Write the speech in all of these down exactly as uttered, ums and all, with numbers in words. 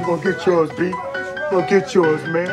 Go get yours, B. Go get yours, man.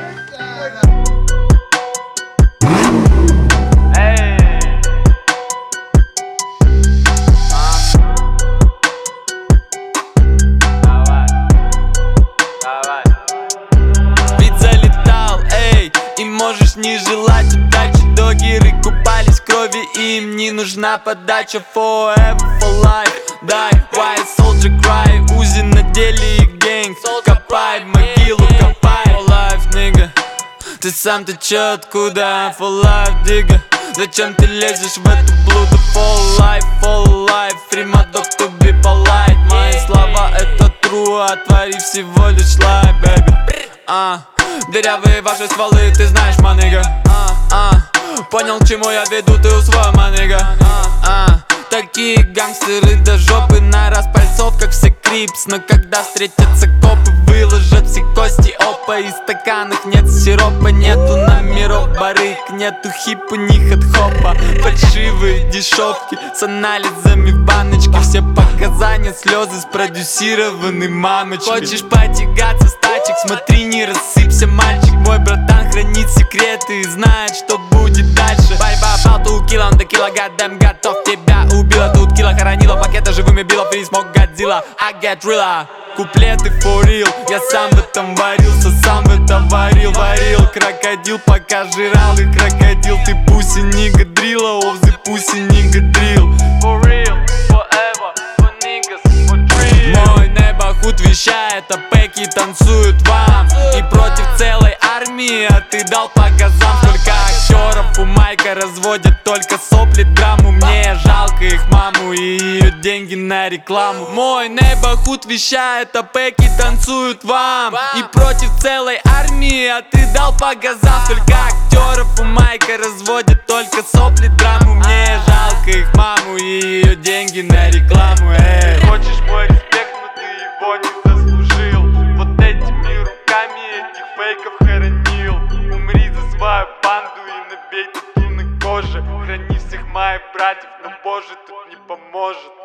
Ведь залетал, эй, и можешь не желать удачи. Догеры купались в крови, им не нужна подача. Forever for life, die, white soldier cry. Узи на деле и гэнг, копай могилу, копай. For life, nigga, ты сам-то чё, откуда? For life, digga, зачем ты лезешь в эту блуду? For life, for life, Rima dog to be polite. Мои слова это true, а твори всего лишь lie, baby. А, дырявые ваши стволы, ты знаешь, маныга. А, а, понял, к чему я веду, ты усвой, маныга. А, а, такие гангстеры до жопы на распальцовках все крипс. Но когда встретятся копы, выложат все кости опа. Из стаканах нет сиропа, нету номеров барыг, нету хипа, ни хед-хопа. Фальшивые дешевки с анализами в баночке. Все показания, слезы спродюсированы мамочкой. Хочешь потягаться с тачек, смотри, не рассыпься, мальчик. Мой братан хранит секреты и знает, что будет дальше. Борьба балту, кило, он текила, гадэм, готов тебя убила. Тут кило хоронила, пакета живыми била, фри смог Годзилла, I get realer. Куплеты for real, я сам в этом варился, сам в это варил, варил. Крокодил пока жрал, и крокодил, ты пуси нига дрила, of the pussy нига дрил. For real, forever, for niggas, for real. Мой небохуд вещает, а пэки танцуют вам. И против целой армии, а ты дал по газам. Сколько актеров у Майка разводят только сопли, драму. Мне жалко их маму и ее деньги на рекламу. Мой небохуд вещает, а пэки танцуют вам. И против целой армии, а ты дал по газам. Сколько актеров у Майка разводят только сопли, драму. Мне жалко их маму и ее деньги на рекламу. Эй. Хочешь мой респект, но ты его не заслужил. Вот этими руками этих фейков хоронил. Умри за свою банду и набей тату на коже. Храни всех моих братьев, но боже тут не поможет.